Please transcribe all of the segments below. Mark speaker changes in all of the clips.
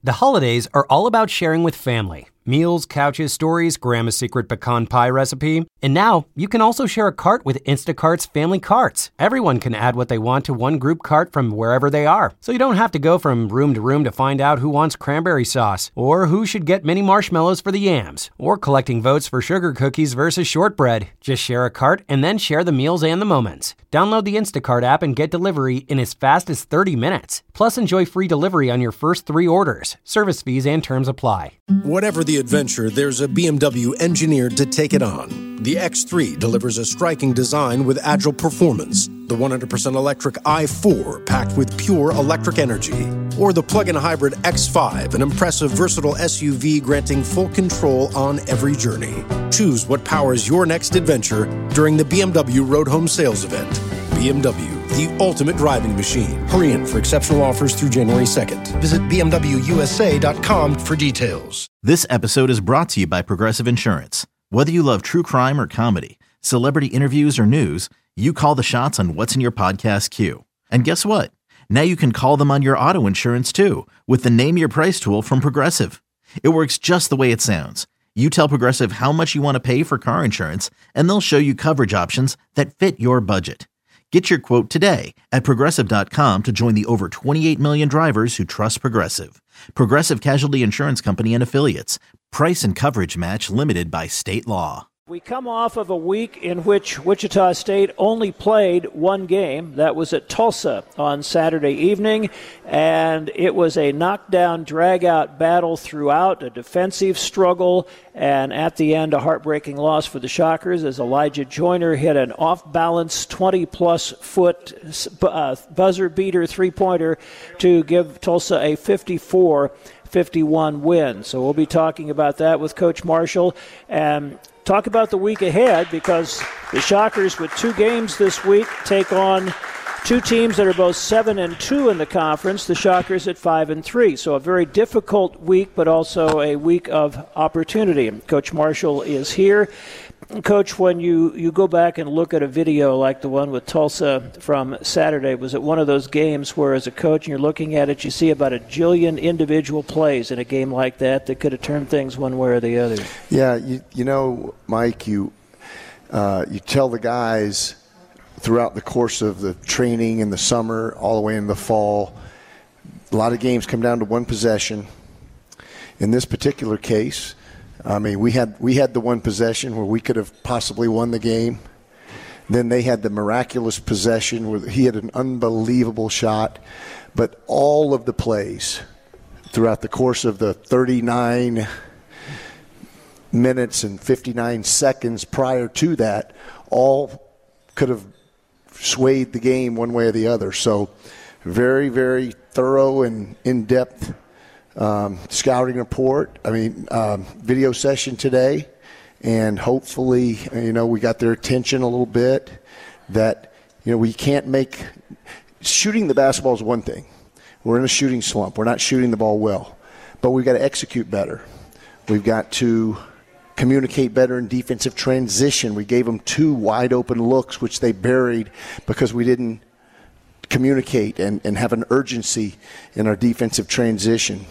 Speaker 1: The holidays are all about sharing with family. Meals, couches, stories, Grandma's secret pecan pie recipe. And now, you can also share a cart with Instacart's Family Carts. Everyone can add what they want to one group cart from wherever they are. So you don't have to go from room to find out who wants cranberry sauce, or who should get mini marshmallows for the yams, or collecting votes for sugar cookies versus shortbread. Just share a cart and then share the meals and the moments. Download the Instacart app and get delivery in as fast as 30 minutes. Plus, enjoy free delivery on your first 3 orders. Service fees and terms apply.
Speaker 2: Whatever the adventure, there's a BMW engineered to take it on. The X3 delivers a striking design with agile performance. The 100% electric i4 packed with pure electric energy. Or the plug-in hybrid X5, an impressive versatile SUV granting full control on every journey. Choose what powers your next adventure during the BMW Road Home Sales Event. BMW, the ultimate driving machine. Hurry in for exceptional offers through January 2nd. Visit BMWUSA.com for details.
Speaker 3: This episode is brought to you by Progressive Insurance. Whether you love true crime or comedy, celebrity interviews or news, you call the shots on what's in your podcast queue. And guess what? Now you can call them on your auto insurance too with the Name Your Price tool from Progressive. It works just the way it sounds. You tell Progressive how much you want to pay for car insurance, and they'll show you coverage options that fit your budget. Get your quote today at Progressive.com to join the over 28 million drivers who trust Progressive. Progressive Casualty Insurance Company and Affiliates. Price and coverage match limited by state law.
Speaker 4: We come off of a week in which Wichita State only played one game. That was at Tulsa on Saturday evening, and it was a knockdown, drag-out battle throughout, a defensive struggle, and at the end, a heartbreaking loss for the Shockers as Elijah Joyner hit an off-balance 20-plus foot buzzer-beater three-pointer to give Tulsa a 54-51 win. So we'll be talking about that with Coach Marshall and talk about the week ahead, because the Shockers, with 2 games this week, take on 2 teams that are both 7-2 in the conference, the Shockers at 5-3. So a very difficult week, but also a week of opportunity. Coach Marshall is here. Coach, when you go back and look at a video like the one with Tulsa from Saturday, was it one of those games where as a coach and you're looking at it, you see about a jillion individual plays in a game like that that could have turned things one way or the other?
Speaker 5: Yeah, you know, Mike, you tell the guys throughout the course of the training in the summer all the way in the fall, a lot of games come down to one possession. In this particular case, I mean, we had the one possession where we could have possibly won the game. Then they had the miraculous possession where he had an unbelievable shot. But all of the plays throughout the course of the 39 minutes and 59 seconds prior to that, all could have swayed the game one way or the other. So very, very thorough and in-depth scouting report, video session today, and hopefully, we got their attention a little bit that, we can't make – shooting the basketball is one thing. We're in a shooting slump. We're not shooting the ball well. But we've got to execute better. We've got to communicate better in defensive transition. We gave them 2 wide-open looks, which they buried because we didn't communicate and have an urgency in our defensive transition.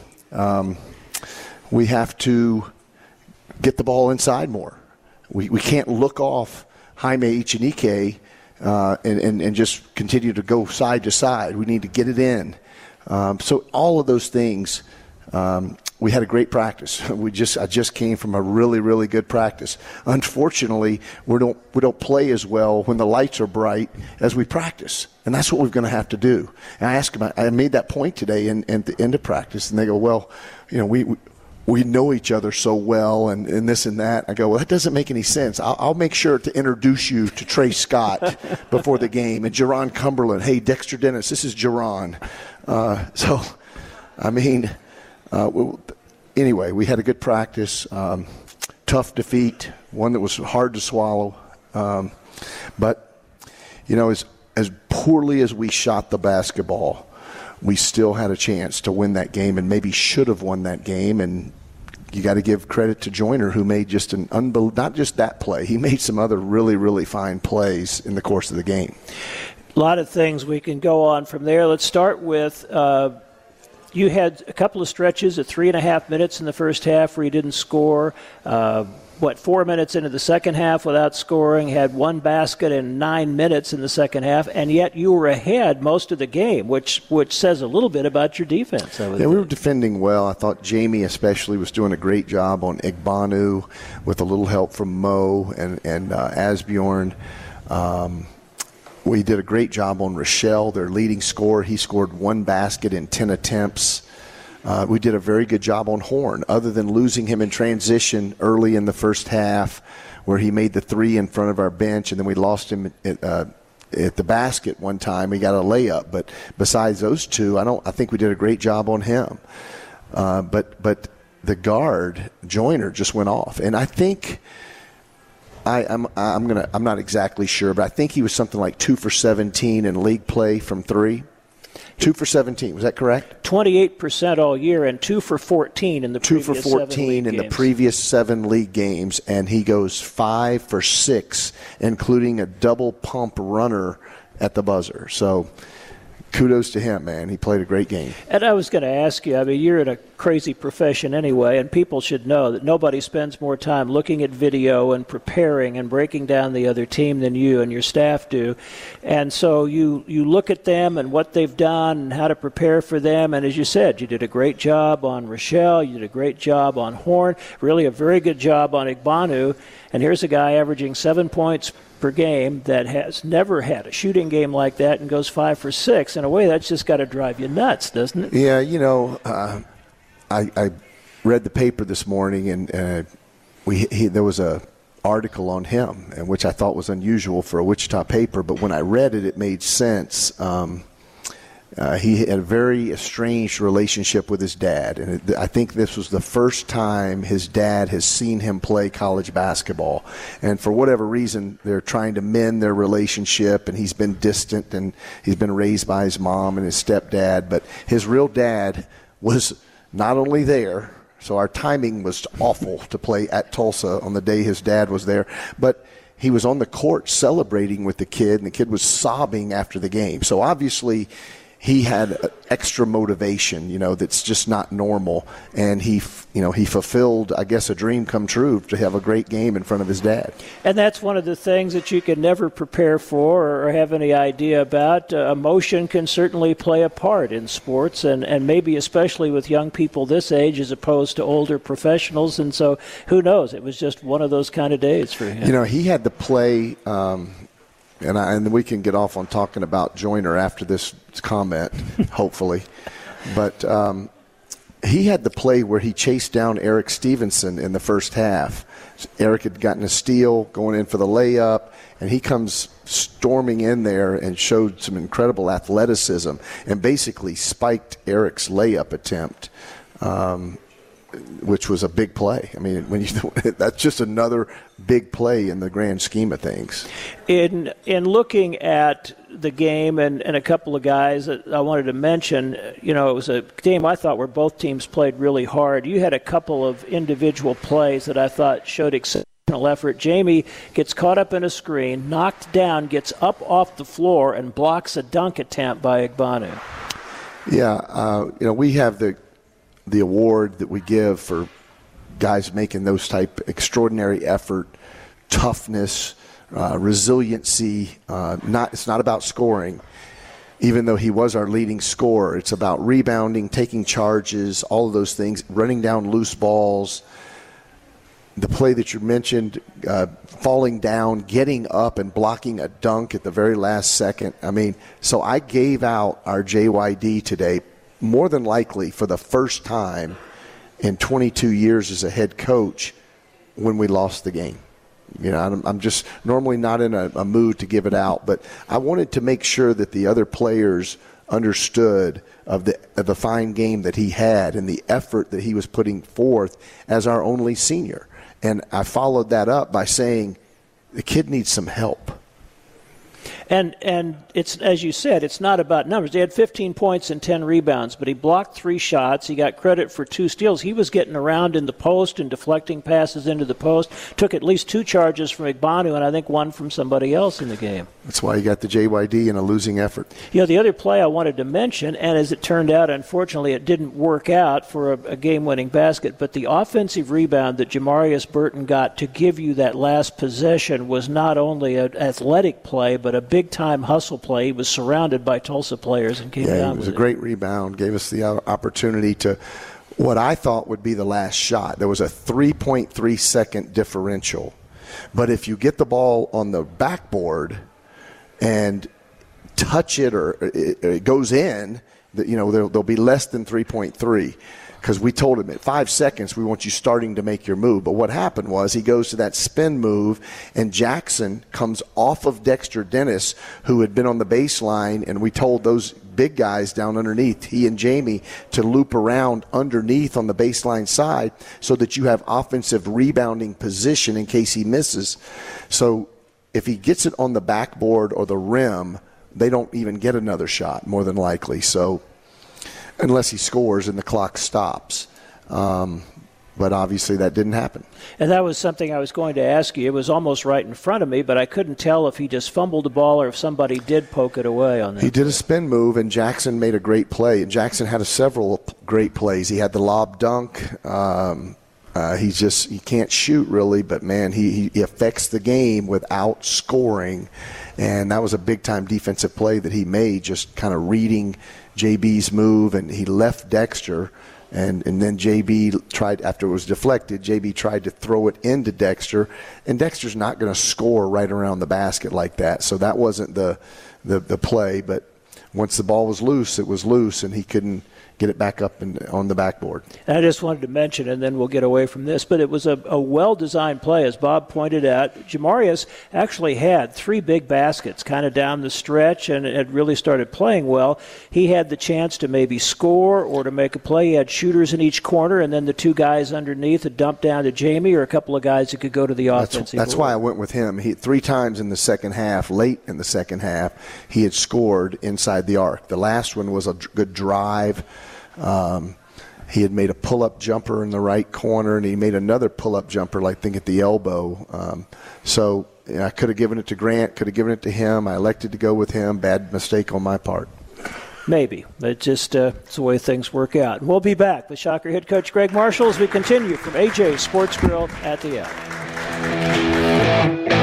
Speaker 5: We have to get the ball inside more. We can't look off Jaime Echenike and just continue to go side to side. We need to get it in. So all of those things, we had a great practice. I just came from a really, really good practice. Unfortunately, we don't play as well when the lights are bright as we practice, and that's what we're going to have to do. And I asked them, I made that point today at the end of practice, and they go, well, we know each other so well and this and that. I go, well, that doesn't make any sense. I'll make sure to introduce you to Trey Scott before the game, and Jerron Cumberland. Hey, Dexter Dennis, this is Jerron. Anyway, we had a good practice. Tough defeat, one that was hard to swallow. But, as poorly as we shot the basketball, we still had a chance to win that game and maybe should have won that game. And you got to give credit to Joyner, who made just not just that play. He made some other really, really fine plays in the course of the game.
Speaker 4: A lot of things we can go on from there. Let's start with You had a couple of stretches at 3.5 minutes in the first half where you didn't score. 4 minutes into the second half without scoring, had one basket in 9 minutes in the second half, and yet you were ahead most of the game, which says a little bit about your defense.
Speaker 5: We were defending well. I thought Jamie especially was doing a great job on Igbanu with a little help from Mo and Asbjorn. We did a great job on Rochelle, their leading scorer. He scored one basket in 10 attempts. We did a very good job on Horn, other than losing him in transition early in the first half where he made the three in front of our bench, and then we lost him at the basket one time. He got a layup. But besides those two, I think we did a great job on him. But the guard, Joyner, just went off. And I think I'm not exactly sure, but I think he was something like 2 for 17 in league play from three. 2 for 17, was that correct?
Speaker 4: 28% all year and 2 for 14 in the previous
Speaker 5: 2 for 14 in the previous 7 league games, and he goes 5 for 6, including a double pump runner at the buzzer. So kudos to him, man. He played a great game.
Speaker 4: And I was going to ask you, you're in a crazy profession anyway, and people should know that nobody spends more time looking at video and preparing and breaking down the other team than you and your staff do. And so you look at them and what they've done and how to prepare for them. And as you said, you did a great job on Rochelle. You did a great job on Horn. Really a very good job on Igbanu. And here's a guy averaging 7 points per game that has never had a shooting game like that and goes 5 for 6. In a way, that's just got to drive you nuts, doesn't it?
Speaker 5: Yeah, I read the paper this morning, and there was a article on him, and which I thought was unusual for a Wichita paper, but when I read it, it made sense. He had a very estranged relationship with his dad, and I think this was the first time his dad has seen him play college basketball. And for whatever reason, they're trying to mend their relationship, and he's been distant, and he's been raised by his mom and his stepdad. But his real dad was not only there, so our timing was awful to play at Tulsa on the day his dad was there, but he was on the court celebrating with the kid, and the kid was sobbing after the game. So obviously he had extra motivation, that's just not normal. And he fulfilled, I guess, a dream come true to have a great game in front of his dad.
Speaker 4: And that's one of the things that you can never prepare for or have any idea about. Emotion can certainly play a part in sports, and maybe especially with young people this age as opposed to older professionals. And so who knows? It was just one of those kind of days for him.
Speaker 5: He had to play and we can get off on talking about Joyner after this comment, hopefully. But he had the play where he chased down Eric Stevenson in the first half. Eric had gotten a steal, going in for the layup, and he comes storming in there and showed some incredible athleticism and basically spiked Eric's layup attempt, which was a big play. I mean, that's just another big play in the grand scheme of things.
Speaker 4: In looking at the game and a couple of guys that I wanted to mention, it was a game I thought where both teams played really hard. You had a couple of individual plays that I thought showed exceptional effort. Jamie gets caught up in a screen, knocked down, gets up off the floor, and blocks a dunk attempt by Igbanu.
Speaker 5: Yeah, we have the award that we give for guys making those type extraordinary effort, toughness, resiliency. It's not about scoring, even though he was our leading scorer. It's about rebounding, taking charges, all of those things, running down loose balls. The play that you mentioned, falling down, getting up and blocking a dunk at the very last second. So I gave out our JYD today, more than likely for the first time in 22 years as a head coach, when we lost the game. I'm just normally not in a mood to give it out, but I wanted to make sure that the other players understood of the fine game that he had and the effort that he was putting forth as our only senior. And I followed that up by saying the kid needs some help.
Speaker 4: And it's, as you said, it's not about numbers. They had 15 points and 10 rebounds, but he blocked 3 shots. He got credit for 2 steals. He was getting around in the post and deflecting passes into the post. Took at least 2 charges from Igbanu, and I think 1 from somebody else in the game.
Speaker 5: That's why you got the JYD in a losing effort.
Speaker 4: The other play I wanted to mention, and as it turned out, unfortunately, it didn't work out for a game-winning basket, but the offensive rebound that Jamarius Burton got to give you that last possession was not only an athletic play, but a big-time hustle play. He was surrounded by Tulsa players and came down with it.
Speaker 5: It was a great rebound, gave us the opportunity to what I thought would be the last shot. There was a 3.3-second differential. But if you get the ball on the backboard and touch it or it goes in, there'll be less than 3.3. Because we told him at 5 seconds we want you starting to make your move. But what happened was he goes to that spin move, and Jackson comes off of Dexter Dennis, who had been on the baseline, and we told those big guys down underneath, he and Jamie, to loop around underneath on the baseline side so that you have offensive rebounding position in case he misses. So if he gets it on the backboard or the rim, they don't even get another shot, more than likely. So unless he scores and the clock stops. But obviously that didn't happen.
Speaker 4: And that was something I was going to ask you. It was almost right in front of me, but I couldn't tell if he just fumbled the ball or if somebody did poke it away on that.
Speaker 5: He did a spin move, and Jackson made a great play. And Jackson had several great plays. He had the lob dunk. He can't shoot really, but, man, he affects the game without scoring. And that was a big-time defensive play that he made, just kind of reading JB's move, and he left Dexter. And then JB tried, after it was deflected, JB tried to throw it into Dexter, and Dexter's not going to score right around the basket like that. So that wasn't the play. But once the ball was loose, it was loose, and he couldn't get it back up and on the backboard.
Speaker 4: And I just wanted to mention, and then we'll get away from this, but it was a well-designed play, as Bob pointed out. Jamarius actually had 3 big baskets kind of down the stretch and had really started playing well. He had the chance to maybe score or to make a play. He had shooters in each corner, and then the 2 guys underneath had dumped down to Jamie or a couple of guys that could go to the offensive.
Speaker 5: That's why I went with him. 3 times in the second half, late in the second half, he had scored inside the arc. The last one was a good drive. He had made a pull-up jumper in the right corner, and he made another pull-up jumper, I think, at the elbow. So I could have given it to Grant, could have given it to him. I elected to go with him. Bad mistake on my part.
Speaker 4: Maybe. It's just it's the way things work out. We'll be back with Shocker head coach Greg Marshall as we continue from AJ Sports Grill at the Alley.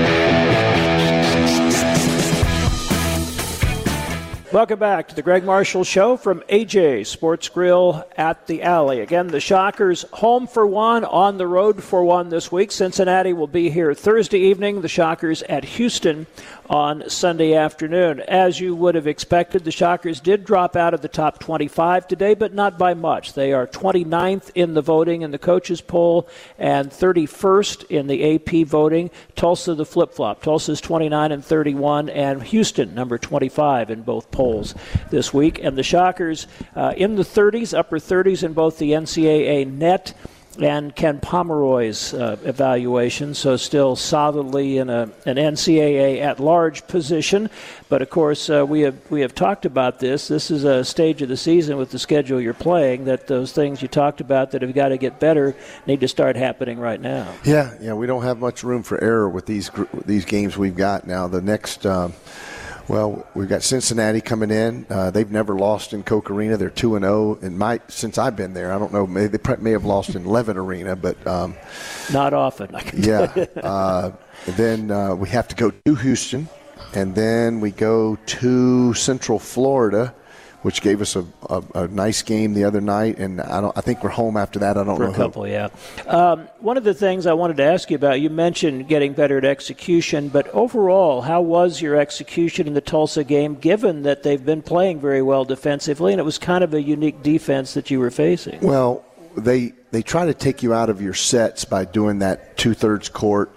Speaker 4: Welcome back to the Greg Marshall Show from AJ Sports Grill at the Alley. Again, the Shockers home for 1, on the road for 1 this week. Cincinnati will be here Thursday evening. The Shockers at Houston on Sunday afternoon. As you would have expected, the Shockers did drop out of the top 25 today, but not by much. They are 29th in the voting in the coaches poll and 31st in the AP voting. Tulsa, the flip-flop. Tulsa's 29 and 31, and Houston, number 25 in both polls this week. And the Shockers in the 30s, upper 30s in both the NCAA net and Ken Pomeroy's evaluation, so still solidly in an NCAA at-large position. But, of course, we have talked about this. This is a stage of the season with the schedule you're playing that those things you talked about that have got to get better need to start happening right now.
Speaker 5: Yeah, we don't have much room for error with these games we've got now. The next well, we've got Cincinnati coming in. They've never lost in Koch Arena. They're 2-0. And since I've been there, I don't know, they may have lost in Levitt Arena, but
Speaker 4: not often. I can
Speaker 5: tell you. Then we have to go to Houston, and then we go to Central Florida, which gave us a nice game the other night, and I think we're home after that. I don't know.
Speaker 4: For a couple, yeah. One of the things I wanted to ask you about, you mentioned getting better at execution, but overall, how was your execution in the Tulsa game, given that they've been playing very well defensively, and it was kind of a unique defense that you were facing?
Speaker 5: Well, they try to take you out of your sets by doing that two-thirds court,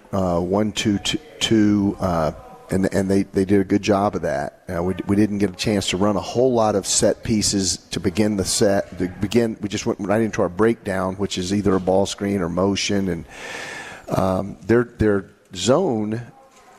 Speaker 5: 1-2-2. And they did a good job of that. We didn't get a chance to run a whole lot of set pieces to begin the set. We just went right into our breakdown, which is either a ball screen or motion. And their zone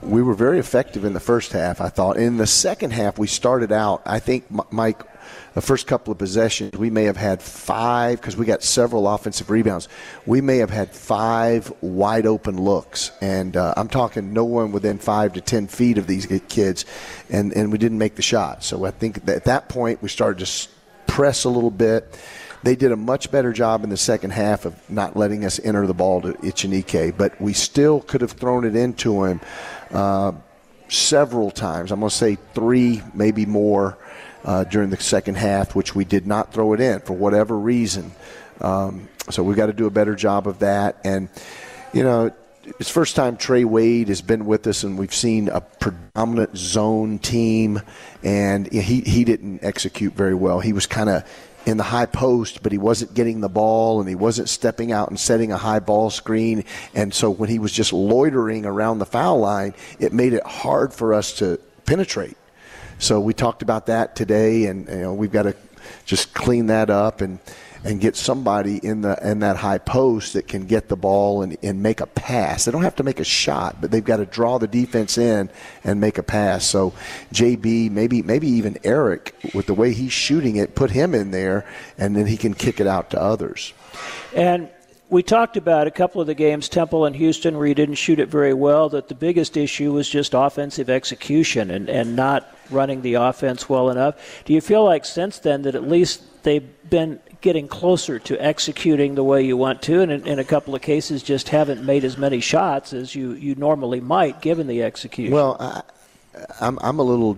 Speaker 5: we were very effective in the first half, I thought. In the second half, we started out, I think, Mike, the first couple of possessions, we may have had 5, because we got several offensive rebounds. We may have had 5 wide open looks. And I'm talking no one within 5 to 10 feet of these kids. And we didn't make the shot. So I think that at that point we started to press a little bit. They did a much better job in the second half of not letting us enter the ball to Ichinike. But we still could have thrown it into him several times. I'm going to say 3, maybe more. During the second half, which we did not throw it in for whatever reason. So we've got to do a better job of that. And, you know, it's the first time Trey Wade has been with us, and we've seen a predominant zone team, and he didn't execute very well. He was kind of in the high post, but he wasn't getting the ball, and he wasn't stepping out and setting a high ball screen. And so when he was just loitering around the foul line, it made it hard for us to penetrate. So we talked about that today, and we've got to just clean that up and get somebody in that high post that can get the ball and make a pass. They don't have to make a shot, but they've got to draw the defense in and make a pass. So JB, maybe even Eric, with the way he's shooting it, put him in there, and then he can kick it out to others.
Speaker 4: And we talked about a couple of the games, Temple and Houston, where you didn't shoot it very well, that the biggest issue was just offensive execution and not running the offense well enough. Do you feel like since then that at least they've been getting closer to executing the way you want to, and in a couple of cases just haven't made as many shots as you normally might given the execution?
Speaker 5: Well, I'm a little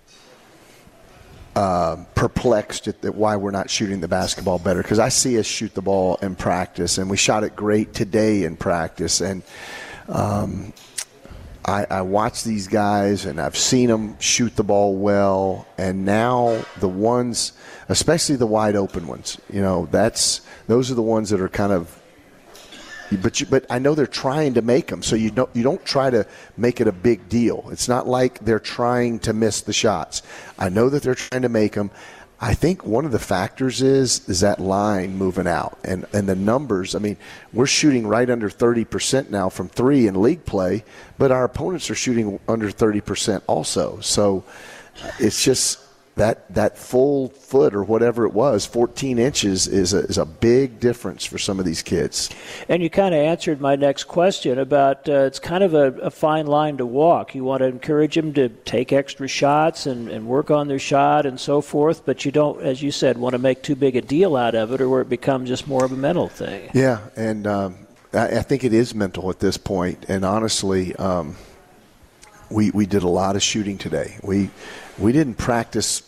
Speaker 5: perplexed at why we're not shooting the basketball better, because I see us shoot the ball in practice, and we shot it great today in practice. And I watch these guys, and I've seen them shoot the ball well, and now the ones, especially the wide open ones, those are the ones that are kind of. But I know they're trying to make them, so you don't try to make it a big deal. It's not like they're trying to miss the shots. I know that they're trying to make them. I think one of the factors is that line moving out and the numbers. I mean, we're shooting right under 30% now from 3 in league play, but our opponents are shooting under 30% also. So it's just that full foot or whatever it was, 14 inches, is a big difference for some of these kids. And
Speaker 4: you kind of answered my next question about it's kind of a fine line to walk. You want to encourage them to take extra shots and work on their shot and so forth, but you don't, as you said, want to make too big a deal out of it or where it becomes just more of a mental thing.
Speaker 5: Yeah, and I think it is mental at this point. And honestly, we did a lot of shooting today. We didn't practice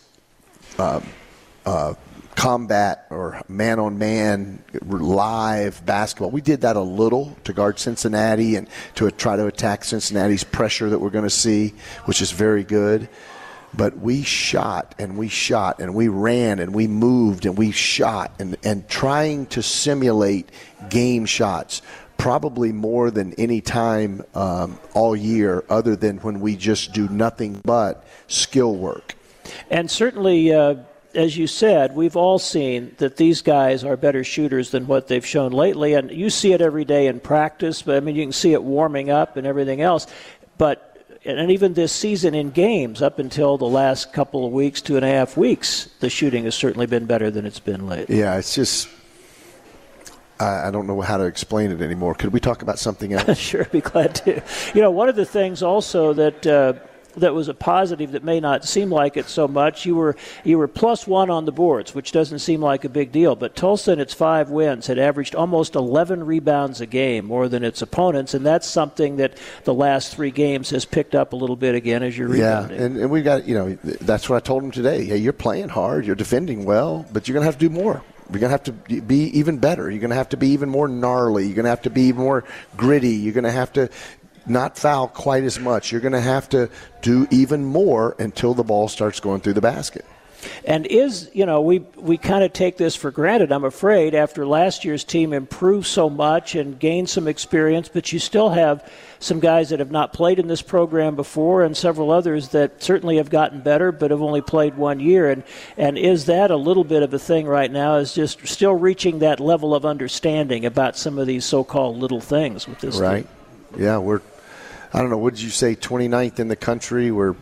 Speaker 5: combat or man-on-man live basketball. We did that a little to guard Cincinnati and to try to attack Cincinnati's pressure that we're going to see, which is very good. But we shot and we ran and we moved and we shot and trying to simulate game shots probably more than any time all year, other than when we just do nothing but skill work.
Speaker 4: And certainly, as you said, we've all seen that these guys are better shooters than what they've shown lately. And you see it every day in practice, but I mean, you can see it warming up and everything else. And even this season in games, up until the last couple of weeks, 2.5 weeks, the shooting has certainly been better than it's been lately.
Speaker 5: Yeah, it's just, I don't know how to explain it anymore. Could we talk about something else?
Speaker 4: Sure, I'd be glad to. One of the things also that was a positive that may not seem like it so much. You were +1 on the boards, which doesn't seem like a big deal. But Tulsa, in its 5 wins, had averaged almost 11 rebounds a game, more than its opponents, and that's something that the last 3 games has picked up a little bit again as you're rebounding.
Speaker 5: Yeah, and we've got, that's what I told them today. Yeah, you're playing hard, you're defending well, but you're going to have to do more. You're going to have to be even better. You're going to have to be even more gnarly. You're going to have to be more gritty. You're going to have to not foul quite as much. You're going to have to do even more until the ball starts going through the basket.
Speaker 4: And we kind of take this for granted, I'm afraid, after last year's team improved so much and gained some experience, but you still have some guys that have not played in this program before and several others that certainly have gotten better but have only played 1 year. And is that a little bit of a thing right now, is just still reaching that level of understanding about some of these so-called little things with this
Speaker 5: right
Speaker 4: team?
Speaker 5: Yeah, we're I don't know, what did you say, 29th in the country? We're,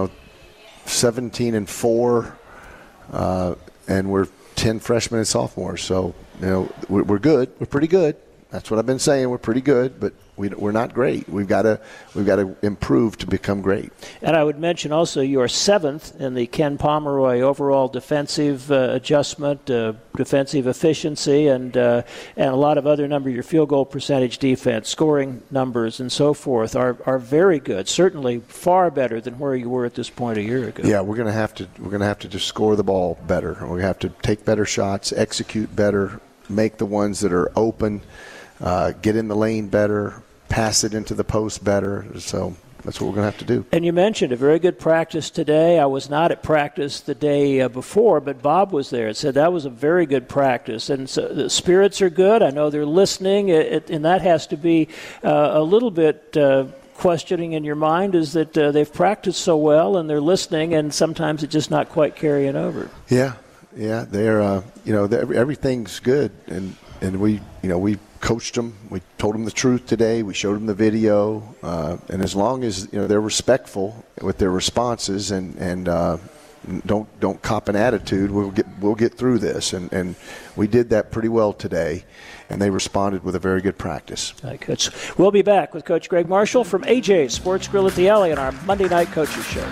Speaker 5: 17-4, and we're 10 freshmen and sophomores. So, we're good. We're pretty good. That's what I've been saying. We're pretty good, but we're not great. We've got to improve to become great.
Speaker 4: And I would mention also you're 7th in the Ken Pomeroy overall defensive adjustment, defensive efficiency, and a lot of other numbers. Your field goal percentage, defense, scoring numbers, and so forth are very good. Certainly far better than where you were at this point a year ago.
Speaker 5: Yeah, we're going to have to just score the ball better. We're going to have to take better shots, execute better, make the ones that are open. Get in the lane better, pass it into the post better. So that's what we're going to have to do. And
Speaker 4: you mentioned a very good practice today. I was not at practice the day before, but Bob was there and said that was a very good practice. And so the spirits are good. I know they're listening, and that has to be a little bit questioning in your mind, is that they've practiced so well and they're listening, and sometimes it's just not quite carrying over.
Speaker 5: Yeah, they're everything's good, and we coached them. We told them the truth today. We showed them the video, and as long as they're respectful with their responses and don't cop an attitude, we'll get through this. And we did that pretty well today, and they responded with a very good practice.
Speaker 4: All right, Coach. We'll be back with Coach Greg Marshall from AJ's Sports Grill at the Alley on our Monday Night Coaches Show.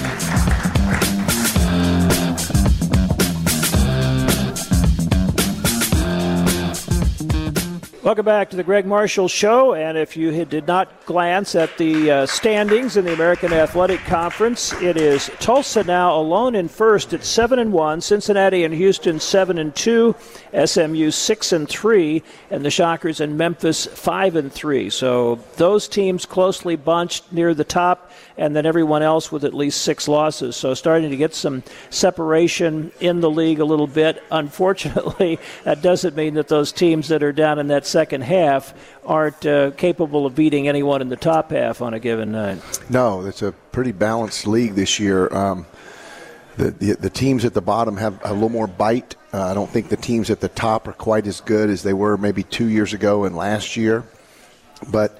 Speaker 4: Welcome back to the Greg Marshall Show, and if you did not glance at the standings in the American Athletic Conference, it is Tulsa now alone in first at 7-1, Cincinnati and Houston 7-2, SMU 6-3, and the Shockers in Memphis 5-3. So those teams closely bunched near the top, and then everyone else with at least 6 losses. So starting to get some separation in the league a little bit. Unfortunately, that doesn't mean that those teams that are down in that second half aren't capable of beating anyone in the top half on a given night.
Speaker 5: No, it's a pretty balanced league this year. The teams at the bottom have a little more bite. I don't think the teams at the top are quite as good as they were maybe 2 years ago and last year. But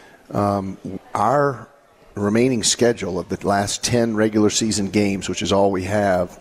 Speaker 5: our remaining schedule of the last 10 regular season games, which is all we have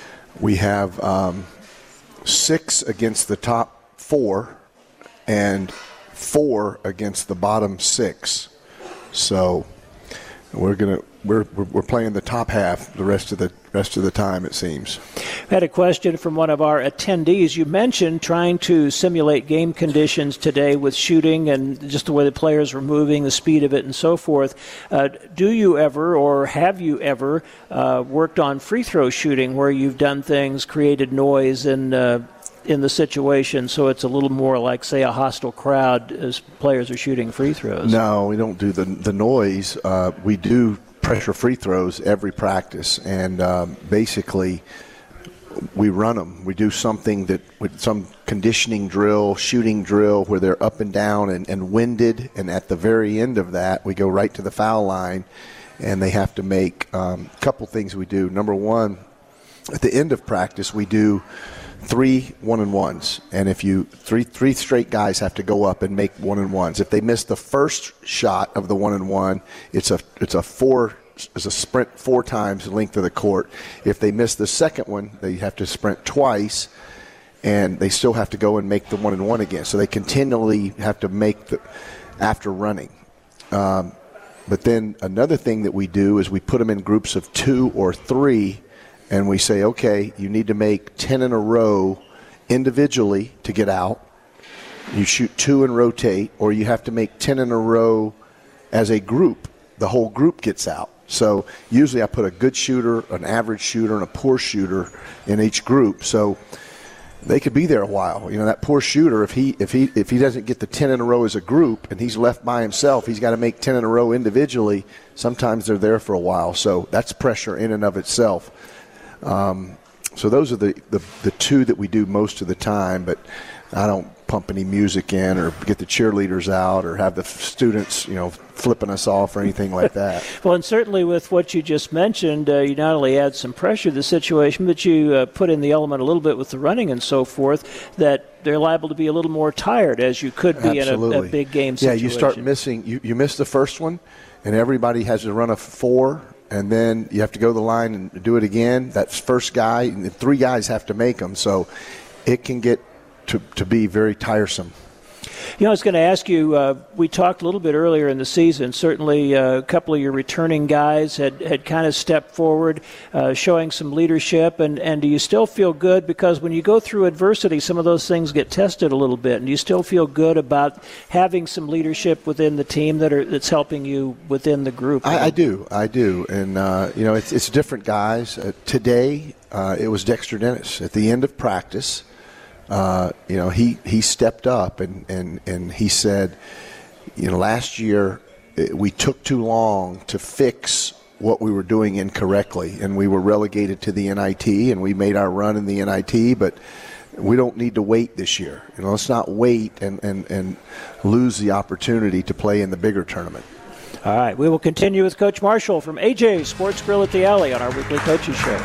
Speaker 5: 6 against the top 4 and 4 against the bottom 6. So we're playing the top half the rest of the time, it seems.
Speaker 4: I had a question from one of our attendees. You mentioned trying to simulate game conditions today with shooting and just the way the players were moving, the speed of it, and so forth. Do you ever, or have you ever, worked on free throw shooting where you've done things, created noise in the situation, so it's a little more like, say, a hostile crowd as players are shooting free throws?
Speaker 5: No, we don't do the noise. We do pressure free throws every practice, and basically we run them. We do something with some conditioning drill, shooting drill, where they're up and down and winded, and at the very end of that, we go right to the foul line, and they have to make a couple things we do. Number one, at the end of practice, we do 3 1-and-1s, and if you three straight guys have to go up and make 1-and-1s. If they miss the first shot of the 1-and-1, it's a sprint 4 times the length of the court. If they miss the second one, they have to sprint twice, and they still have to go and make the 1-and-1 again. So they continually have to make after running. But then another thing that we do is we put them in groups of 2 or 3. And we say, okay, you need to make 10 in a row individually to get out. You shoot 2 and rotate, or you have to make 10 in a row as a group. The whole group gets out. So usually I put a good shooter, an average shooter, and a poor shooter in each group. So they could be there a while. That poor shooter, if he doesn't get the 10 in a row as a group and he's left by himself, he's got to make 10 in a row individually. Sometimes they're there for a while. So that's pressure in and of itself. So those are the 2 that we do most of the time, but I don't pump any music in or get the cheerleaders out or have the students, flipping us off or anything like that.
Speaker 4: Well, and certainly with what you just mentioned, you not only add some pressure to the situation, but you put in the element a little bit with the running and so forth that they're liable to be a little more tired, as you could be
Speaker 5: Absolutely.
Speaker 4: in a big game situation.
Speaker 5: Yeah, you start missing. You miss the first one, and everybody has to run a 4, and then you have to go to the line and do it again. That first guy, and the 3 guys have to make them, so it can get to be very tiresome.
Speaker 4: I was going to ask you, we talked a little bit earlier in the season. Certainly a couple of your returning guys had kind of stepped forward, showing some leadership. And do you still feel good? Because when you go through adversity, some of those things get tested a little bit. And do you still feel good about having some leadership within the team that's helping you within the group?
Speaker 5: I do. And, it's different guys. Today, it was Dexter Dennis. At the end of practice, he stepped up and he said, last year we took too long to fix what we were doing incorrectly, and we were relegated to the NIT, and we made our run in the NIT, but we don't need to wait this year. Let's not wait and lose the opportunity to play in the bigger tournament.
Speaker 4: All right, we will continue with Coach Marshall from AJ Sports Grill at the Alley on our weekly coaches show.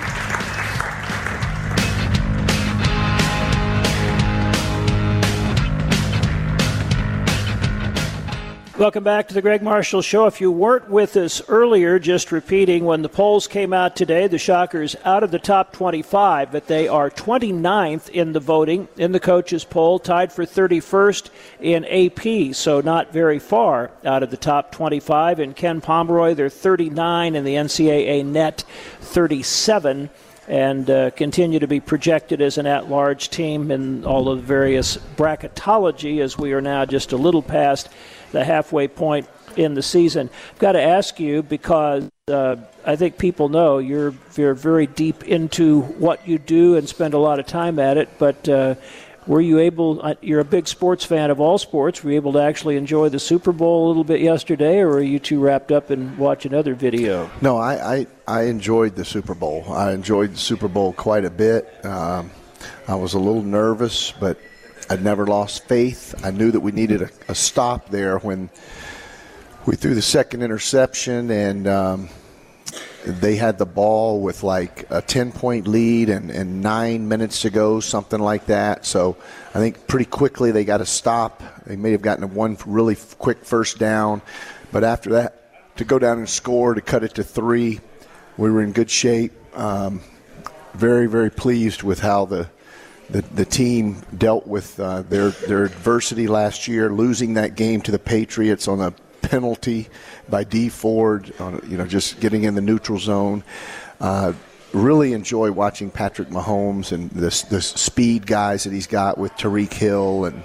Speaker 4: Welcome back to the Greg Marshall Show. If you weren't with us earlier, just repeating, when the polls came out today, the Shockers out of the top 25, but they are 29th in the voting in the coaches poll, tied for 31st in AP, so not very far out of the top 25. And Ken Pomeroy, they're 39 in the NCAA net, 37. And continue to be projected as an at-large team in all of the various bracketology, as we are now just a little past the halfway point in the season. I've got to ask you, because I think people know you're very deep into what you do and spend a lot of time at it, but were you able, you're a big sports fan of all sports, were you able to actually enjoy the Super Bowl a little bit yesterday, or are you too wrapped up in watching other video?
Speaker 5: No, I enjoyed the Super Bowl. I enjoyed the Super Bowl quite a bit. I was a little nervous, but I'd never lost faith. I knew that we needed a stop there when we threw the second interception, and they had the ball with like a 10-point lead and 9 minutes to go, something like that. So I think pretty quickly they got a stop. They may have gotten one really quick first down. But after that, to go down and score, to cut it to 3, we were in good shape. Very, very pleased with how the team dealt with their adversity last year, losing that game to the Patriots on a penalty by Dee Ford, just getting in the neutral zone. Really enjoy watching Patrick Mahomes and the speed guys that he's got with Tyreek Hill and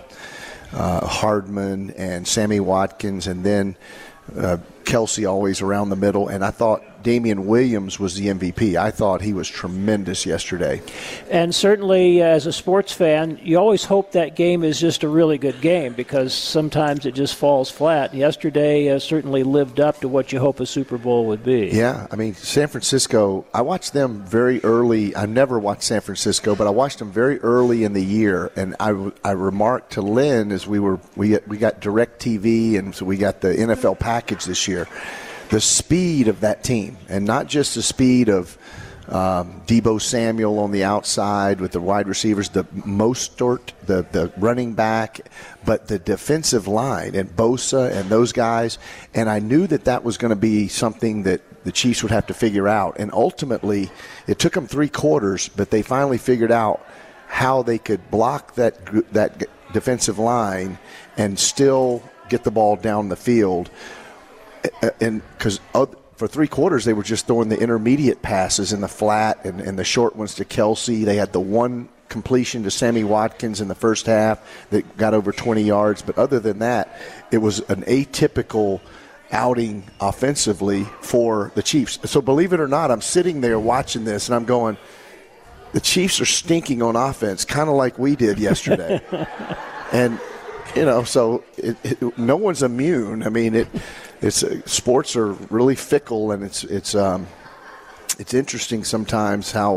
Speaker 5: Hardman and Sammy Watkins, and then Kelsey always around the middle. And I thought Damian Williams was the MVP. I thought he was tremendous yesterday.
Speaker 4: And certainly as a sports fan, you always hope that game is just a really good game, because sometimes it just falls flat. Yesterday certainly lived up to what you hope a Super Bowl would be.
Speaker 5: Yeah, I mean, San Francisco, I watched them very early. I never watched San Francisco, but I watched them very early in the year. And I remarked to Lynn as we got DirecTV, and so we got the NFL package this year. The speed of that team, and not just the speed of Deebo Samuel on the outside with the wide receivers, the Mostert, the running back, but the defensive line and Bosa and those guys. And I knew that was going to be something that the Chiefs would have to figure out. And ultimately, it took them 3 quarters, but they finally figured out how they could block that defensive line and still get the ball down the field. And because for 3 quarters they were just throwing the intermediate passes in the flat and the short ones to Kelsey. They had the one completion to Sammy Watkins in the first half that got over 20 yards. But other than that, it was an atypical outing offensively for the Chiefs. So believe it or not, I'm sitting there watching this and I'm going, the Chiefs are stinking on offense, kind of like we did yesterday. And, so no one's immune. I mean, sports are really fickle, and it's interesting sometimes how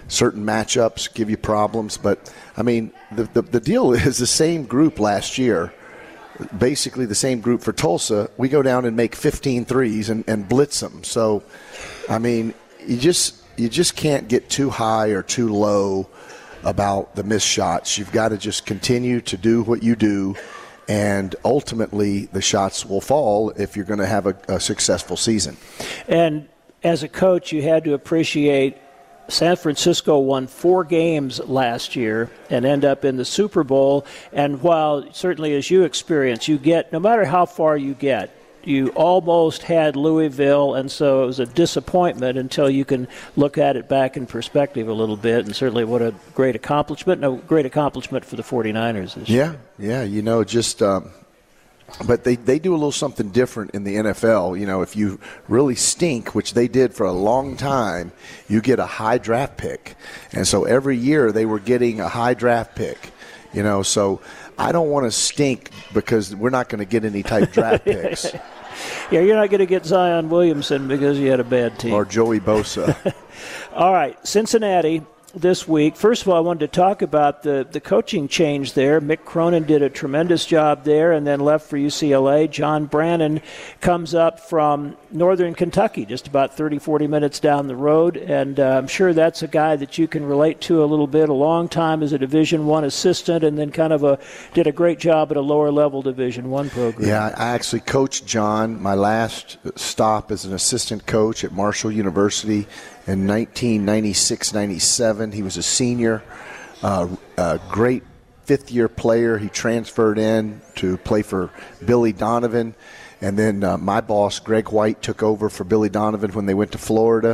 Speaker 5: certain matchups give you problems. But, I mean, the deal is the same group last year, basically the same group for Tulsa. We go down and make 15 threes and blitz them. So, I mean, you just can't get too high or too low about the missed shots. You've got to just continue to do what you do, and ultimately the shots will fall if you're going to have a successful season. And
Speaker 4: as a coach, you had to appreciate San Francisco won 4 games last year and end up in the Super Bowl. And while certainly as you experience, you get, no matter how far you get, you almost had Louisville, and so it was a disappointment until you can look at it back in perspective a little bit. And certainly what a great accomplishment, and a great accomplishment for the 49ers this year.
Speaker 5: Yeah, you know, just but they do a little something different in the NFL. You know, if you really stink, which they did for a long time, you get a high draft pick. And so every year they were getting a high draft pick. You know, so I don't want to stink because we're not going to get any type draft picks.
Speaker 4: Yeah, you're not going to get Zion Williamson because you had a bad team.
Speaker 5: Or Joey Bosa.
Speaker 4: All right, Cincinnati this week. First of all, I wanted to talk about the coaching change there. Mick Cronin did a tremendous job there and then left for UCLA. John Brannon comes up from Northern Kentucky, just about 30, 40 minutes down the road, and I'm sure that's a guy that you can relate to a little bit. A long time as a Division I assistant, and then kind of did a great job at a lower-level Division I program.
Speaker 5: Yeah, I actually coached John. My last stop as an assistant coach at Marshall University in 1996-97. He was a senior, a great fifth-year player. He transferred in to play for Billy Donovan. And then my boss, Greg White, took over for Billy Donovan when they went to Florida.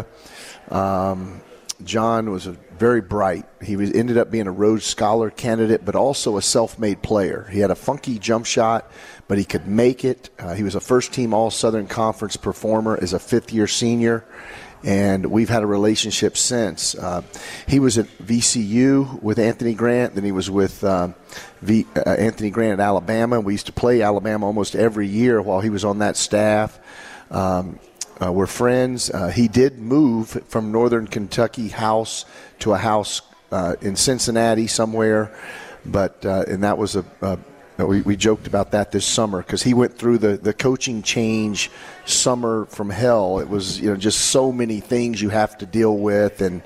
Speaker 5: John was very bright. He ended up being a Rhodes Scholar candidate, but also a self-made player. He had a funky jump shot, but he could make it. He was a first-team All-Southern Conference performer as a fifth-year senior. And we've had a relationship since. He was at VCU with Anthony Grant. Then he was with Anthony Grant at Alabama. We used to play Alabama almost every year while he was on that staff. We're friends. He did move from Northern Kentucky house to a house in Cincinnati somewhere. But and that was we joked about that this summer because he went through the coaching change summer from hell. It was, you know, just so many things you have to deal with, and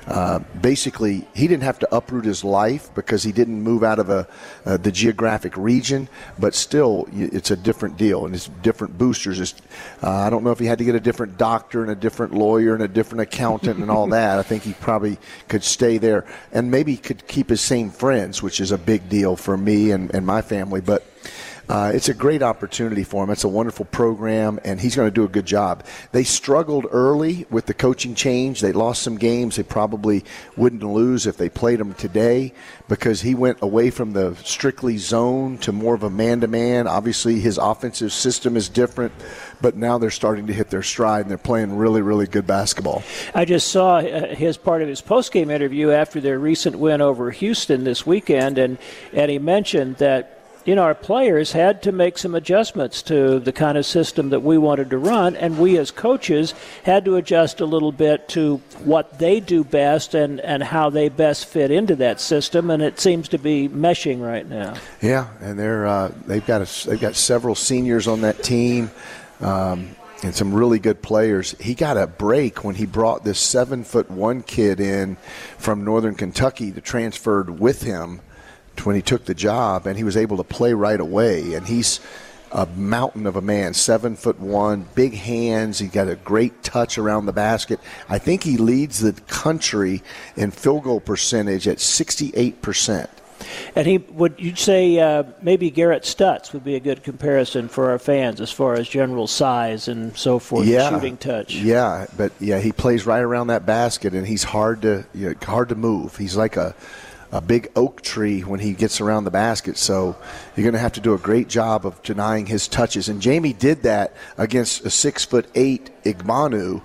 Speaker 5: basically he didn't have to uproot his life because he didn't move out of the geographic region, but still it's a different deal and it's different boosters. I don't know if he had to get a different doctor and a different lawyer and a different accountant and all that. I think he probably could stay there and maybe could keep his same friends, which is a big deal for me and my family, but it's a great opportunity for him. It's a wonderful program, and he's going to do a good job. They struggled early with the coaching change. They lost some games they probably wouldn't lose if they played them today because he went away from the strictly zone to more of a man-to-man. Obviously, his offensive system is different, but now they're starting to hit their stride, and they're playing really, really good basketball.
Speaker 4: I just saw his part of his postgame interview after their recent win over Houston this weekend, and he mentioned that, you know, our players had to make some adjustments to the kind of system that we wanted to run, and we as coaches had to adjust a little bit to what they do best and how they best fit into that system, and it seems to be meshing right now.
Speaker 5: Yeah, and they've got several seniors on that team. And some really good players. He got a break when he brought this 7'1" kid in from Northern Kentucky that transferred with him when he took the job, and he was able to play right away. And he's a mountain of a man, 7'1", big hands. He got a great touch around the basket. I think he leads the country in field goal percentage at 68%.
Speaker 4: And would you say maybe Garrett Stutz would be a good comparison for our fans as far as general size and so forth, shooting touch?
Speaker 5: Yeah, but he plays right around that basket, and he's hard to move. He's like a big oak tree when he gets around the basket, so you're going to have to do a great job of denying his touches. And Jamie did that against a 6'8" Igbanu,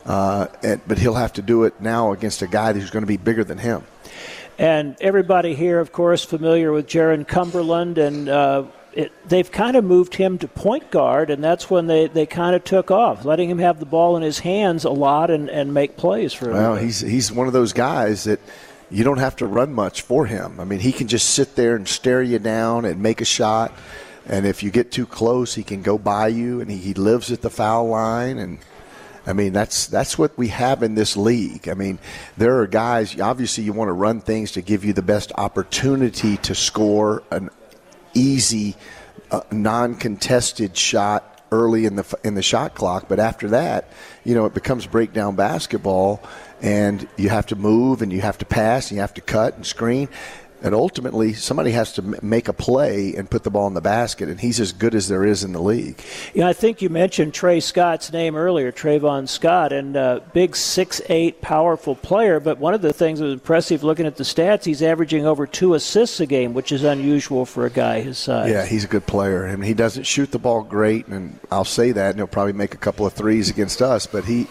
Speaker 5: but he'll have to do it now against a guy who's going to be bigger than him.
Speaker 4: And everybody here, of course, familiar with Jaron Cumberland, and they've kind of moved him to point guard, and that's when they kind of took off, letting him have the ball in his hands a lot and make plays for him.
Speaker 5: Well, he's one of those guys that you don't have to run much for him. I mean, he can just sit there and stare you down and make a shot. And if you get too close, he can go by you, and he lives at the foul line. And, I mean, that's what we have in this league. I mean, there are guys, obviously you want to run things to give you the best opportunity to score an easy, non-contested shot early in the shot clock. But after that, it becomes breakdown basketball, and you have to move, and you have to pass, and you have to cut and screen. And ultimately, somebody has to make a play and put the ball in the basket, and he's as good as there is in the league.
Speaker 4: Yeah, I think you mentioned Trey Scott's name earlier, Trayvon Scott, and big 6'8", powerful player. But one of the things that was impressive looking at the stats, he's averaging over 2 assists a game, which is unusual for a guy his size.
Speaker 5: Yeah, he's a good player. I mean, he doesn't shoot the ball great, and I'll say that, and he'll probably make a couple of threes against us, but he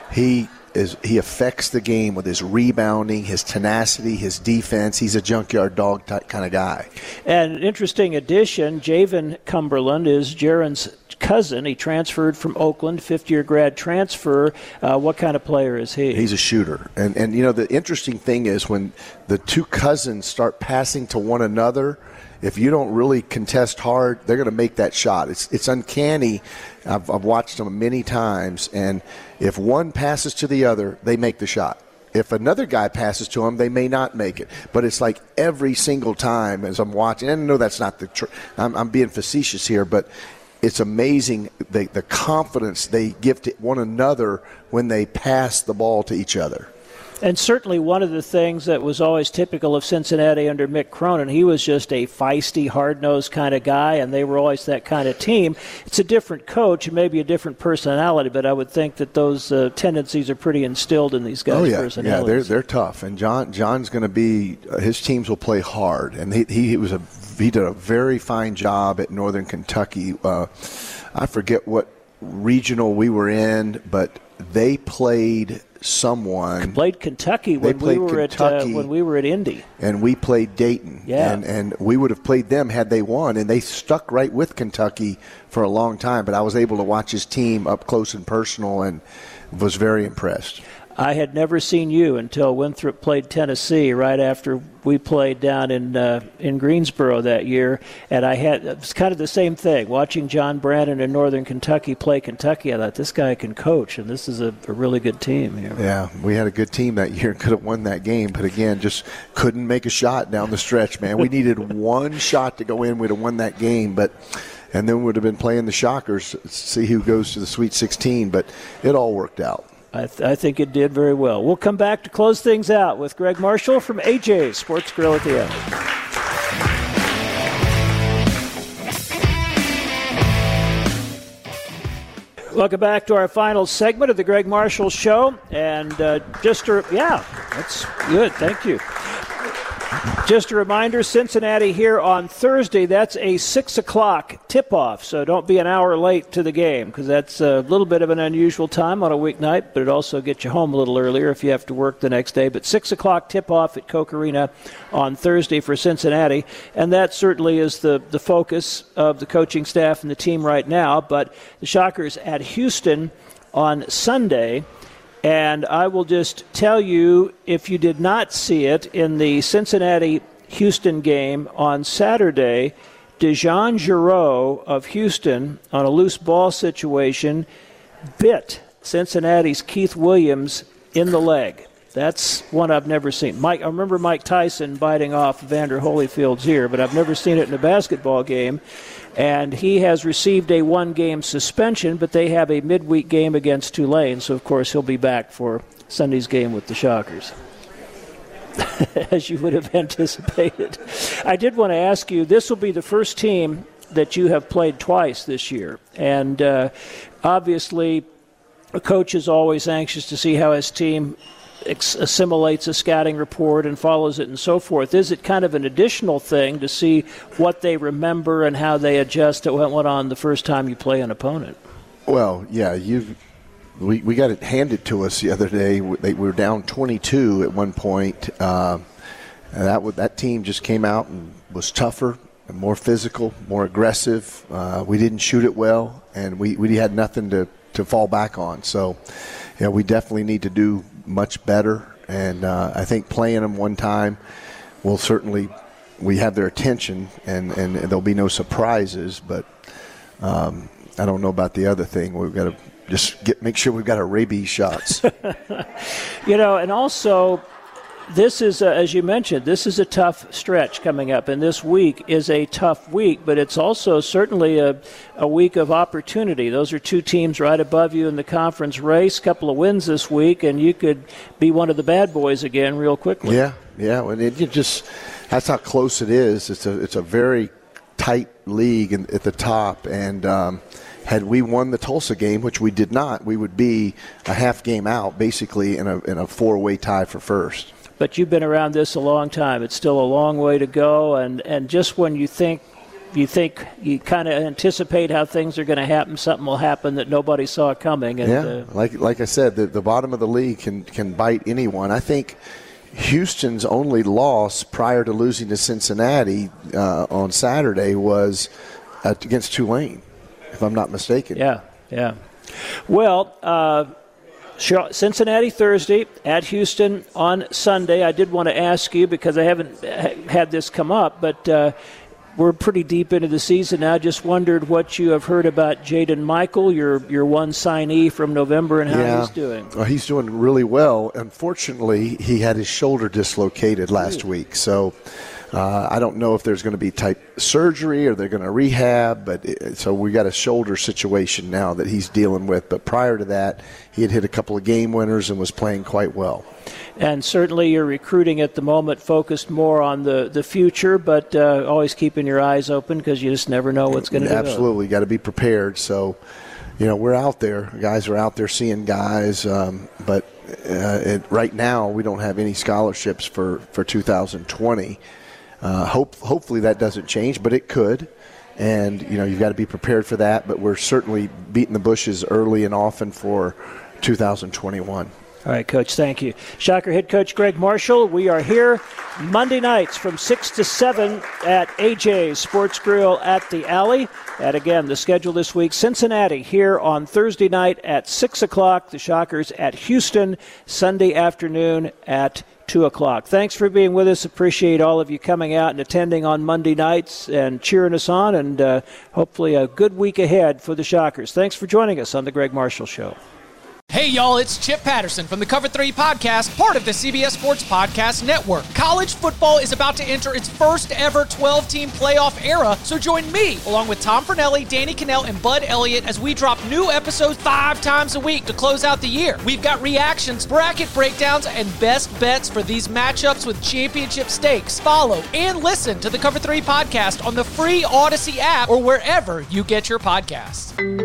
Speaker 5: affects the game with his rebounding, his tenacity, his defense. He's a junkyard dog type kind of guy.
Speaker 4: And an interesting addition, Javen Cumberland is Jaron's cousin. He transferred from Oakland, fifth-year grad transfer. What kind of player is he?
Speaker 5: He's a shooter. And the interesting thing is when the two cousins start passing to one another, if you don't really contest hard, they're going to make that shot. It's uncanny. I've watched them many times, and if one passes to the other, they make the shot. If another guy passes to them, they may not make it. But it's like every single time as I'm watching, and I know that's not the I'm being facetious here, but it's amazing the confidence they give to one another when they pass the ball to each other.
Speaker 4: And certainly one of the things that was always typical of Cincinnati under Mick Cronin, he was just a feisty, hard-nosed kind of guy, and they were always that kind of team. It's a different coach and maybe a different personality, but I would think that those tendencies are pretty instilled in these guys' personalities.
Speaker 5: Yeah, they're tough. And John's going to be his teams will play hard, and he did a very fine job at Northern Kentucky. I forget what regional we were in, but they played someone.
Speaker 4: Played Kentucky when we were at Indy,
Speaker 5: and we played Dayton.
Speaker 4: Yeah,
Speaker 5: and we would have played them had they won, and they stuck right with Kentucky for a long time. But I was able to watch his team up close and personal, and was very impressed.
Speaker 4: I had never seen you until Winthrop played Tennessee right after we played down in Greensboro that year, and it was kind of the same thing. Watching John Brandon in Northern Kentucky play Kentucky, I thought this guy can coach, and this is a really good team here.
Speaker 5: Yeah, we had a good team that year and could have won that game, but again, just couldn't make a shot down the stretch, man. We needed one shot to go in. We'd have won that game, and then we would have been playing the Shockers, see who goes to the Sweet 16, but it all worked out.
Speaker 4: I think it did very well. We'll come back to close things out with Greg Marshall from AJ's Sports Grill at the end. Welcome back to our final segment of the Greg Marshall Show. And that's good. Thank you. Just a reminder, Cincinnati here on Thursday. That's a 6 o'clock tip-off, so don't be an hour late to the game because that's a little bit of an unusual time on a weeknight, but it also gets you home a little earlier if you have to work the next day. But 6 o'clock tip-off at Koch Arena on Thursday for Cincinnati, and that certainly is the focus of the coaching staff and the team right now. But the Shockers at Houston on Sunday. And I will just tell you, if you did not see it, in the Cincinnati-Houston game on Saturday, DeJon Jarreau of Houston, on a loose ball situation, bit Cincinnati's Keith Williams in the leg. That's one I've never seen. I remember Mike Tyson biting off Vander Holyfield's ear, but I've never seen it in a basketball game. And he has received a one-game suspension, but they have a midweek game against Tulane, so of course he'll be back for Sunday's game with the Shockers, as you would have anticipated. I did want to ask you, this will be the first team that you have played twice this year, and obviously a coach is always anxious to see how his team assimilates a scouting report and follows it and so forth. Is it kind of an additional thing to see what they remember and how they adjust to what went on the first time you play an opponent?
Speaker 5: Well, yeah, we got it handed to us the other day. We were down 22 at one point. That team just came out and was tougher. more physical, more aggressive. We didn't shoot it well, and we had nothing to fall back on. So, we definitely need to do much better. And I think playing them one time will certainly – we have their attention, and there'll be no surprises. But I don't know about the other thing. We've got to just make sure we've got our rabies shots.
Speaker 4: And also this is, as you mentioned, this is a tough stretch coming up, and this week is a tough week, but it's also certainly a week of opportunity. Those are two teams right above you in the conference race, couple of wins this week, and you could be one of the bad boys again real quickly.
Speaker 5: Yeah, and that's how close it is. It's a very tight league at the top, and had we won the Tulsa game, which we did not, we would be a half game out, basically in a four-way tie for first.
Speaker 4: But you've been around this a long time. It's still a long way to go, and just when you think you kind of anticipate how things are going to happen, something will happen that nobody saw coming. And,
Speaker 5: like I said, the bottom of the league can bite anyone. I think Houston's only loss prior to losing to Cincinnati on Saturday was against Tulane, if I'm not mistaken.
Speaker 4: Yeah. Well, Cincinnati Thursday, at Houston on Sunday. I did want to ask you, because I haven't had this come up, but we're pretty deep into the season now. Just wondered what you have heard about Jaden Michael, your one signee from November, and how he's doing.
Speaker 5: Well, he's doing really well. Unfortunately, he had his shoulder dislocated last week, so I don't know if there's going to be type surgery or they're going to rehab, so we got a shoulder situation now that he's dealing with. But prior to that, he had hit a couple of game winners and was playing quite well.
Speaker 4: And certainly your recruiting at the moment focused more on the future, but always keeping your eyes open because you just never know what's going to develop.
Speaker 5: Absolutely, got to be prepared. So, we're out there. Guys are out there seeing guys, but right now we don't have any scholarships for 2020. Hopefully that doesn't change, but it could. And, you've got to be prepared for that. But we're certainly beating the bushes early and often for 2021.
Speaker 4: All right, Coach, thank you. Shocker head coach Greg Marshall. We are here Monday nights from 6 to 7 at AJ's Sports Grill at the Alley. And again, the schedule this week, Cincinnati here on Thursday night at 6 o'clock. The Shockers at Houston Sunday afternoon at 2 o'clock. Thanks for being with us. Appreciate all of you coming out and attending on Monday nights and cheering us on, and hopefully a good week ahead for the Shockers. Thanks for joining us on The Greg Marshall Show.
Speaker 6: Hey, y'all, it's Chip Patterson from the Cover 3 Podcast, part of the CBS Sports Podcast Network. College football is about to enter its first ever 12-team playoff era, so join me, along with Tom Fornelli, Danny Cannell, and Bud Elliott, as we drop new episodes 5 times a week to close out the year. We've got reactions, bracket breakdowns, and best bets for these matchups with championship stakes. Follow and listen to the Cover 3 Podcast on the free Odyssey app or wherever you get your podcasts.